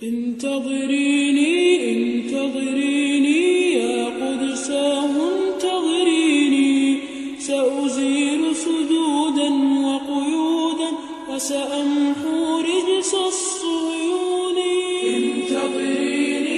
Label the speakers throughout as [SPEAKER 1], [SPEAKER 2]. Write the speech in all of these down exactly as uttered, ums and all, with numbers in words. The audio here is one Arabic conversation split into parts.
[SPEAKER 1] انتظريني انتظريني يا قدساه انتظريني، سأزيل سدودا وقيودا وسأمحو رجس الصهيون. انتظريني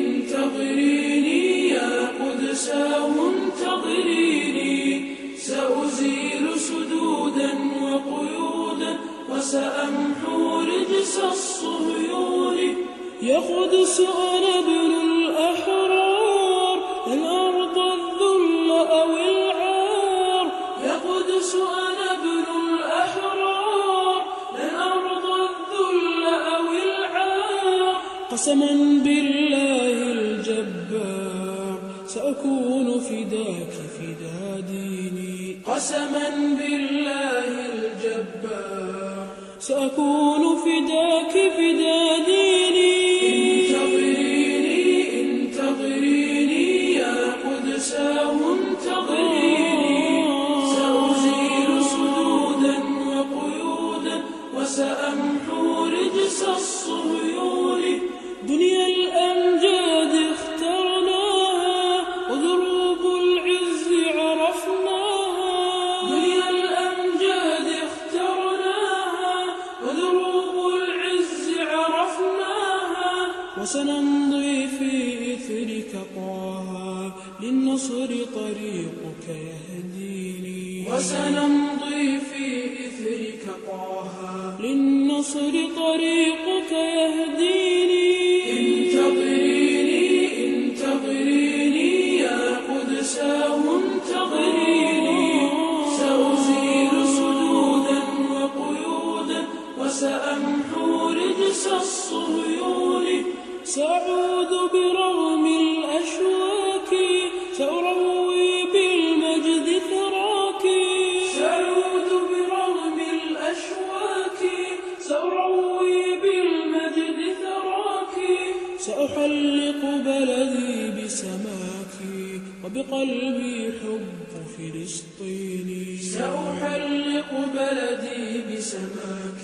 [SPEAKER 1] انتظريني يا قدساه انتظريني، سأزيل سدودا وقيودا وسأمحو رجس الصهيون. يا قدس أنا ابن الأحرار، إن أرضى الذل أو العار. يا قدس أنا ابن الأحرار، إن أرضى الذل أو العار. قسما بالله الجبار سأكون فداك فدا ديني. قسما بالله الجبار سأكون فداك فدا ديني. انتظريني انتظريني يا قدساه انتظريني، سأزيل سدودا وقيودا وسأمحو رجس الصهيون. دنيا الأمجاد اخترناها ودروب العز عرفناها. دنيا الأمجاد اخترناها ودروب العز عرفناها، وسنمضي في إثرك طه للنصر طريقك يهديني. وسنمضي في إثرك طه للنصر طريقك يهديني. انتظريني انتظريني يا قدساه انتظريني، سأزيل سدودا وقيودا وسأمحو رجس الصهيون. سأعود برغم الأشواك، سأروي بالمجد ثراك. سأعود برغم الأشواك، سأروي بالمجد ثراك. سأحلق بلدي بسماك وبقلبي حب فلسطيني. سأحلق بلدي بسماك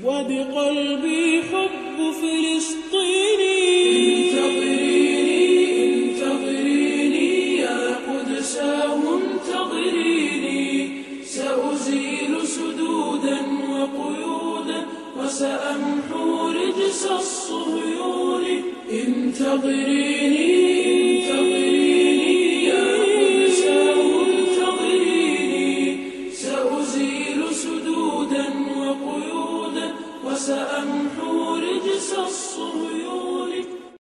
[SPEAKER 1] وبقلبي حب فلسطيني. انتظريني انتظريني يا قدساه انتظريني، سأزيل سدودا وقيودا وسأمحو رجس الصهيون. انتظريني